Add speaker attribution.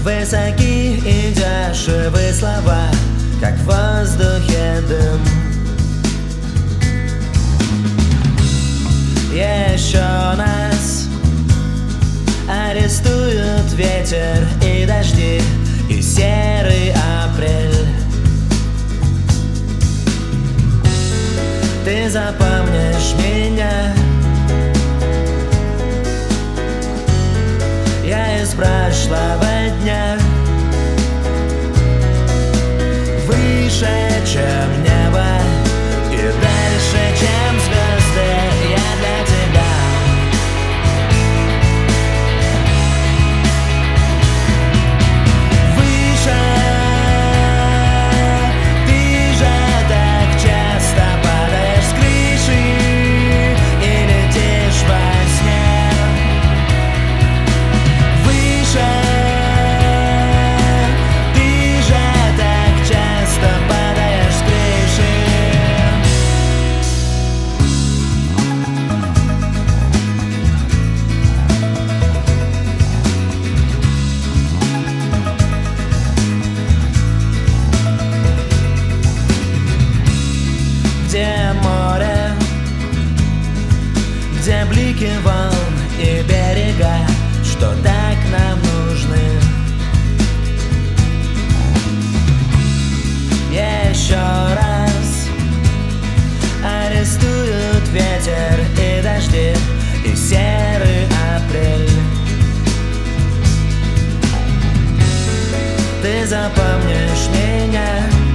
Speaker 1: Высоки и дешевые слова, как в воздухе дым. Еще нас арестуют ветер и дожди, и серый апрель. Ты запомнишь меня, я из прошлого дня. Выше, чем небо, и дальше, чем звезды, я для тебя. Выше, ты же так часто падаешь с крыши и летишь во сне. Выше, ты же так часто падаешь с крыши. Где море, где блики волн и берега, что так нам нужны. Еще раз арестуют ветер и дожди, и серый апрель. Ты запомнишь меня,